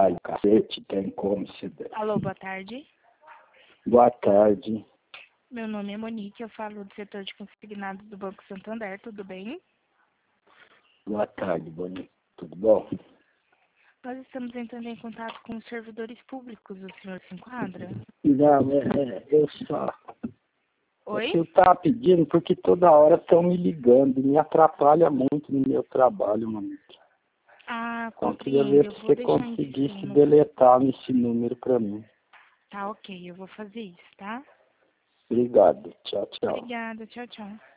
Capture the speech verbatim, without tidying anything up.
caralho, cacete, tem como se der. Alô, boa tarde. Boa tarde. Meu nome é Monique, eu falo do setor de consignados do Banco Santander, tudo bem? Boa tarde, Boni. Tudo bom? Nós estamos entrando em contato com os servidores públicos, o senhor se enquadra? Não, é, é, eu só... Oi? É que eu tava pedindo porque toda hora estão me ligando e me atrapalha muito no meu trabalho, mano. Ah, Então eu queria ver compreendo, eu se vou você deixar em conseguisse cima. deletar esse número pra mim. Tá ok, eu vou fazer isso, tá? Obrigado. Tchau, tchau. Obrigada, tchau, tchau.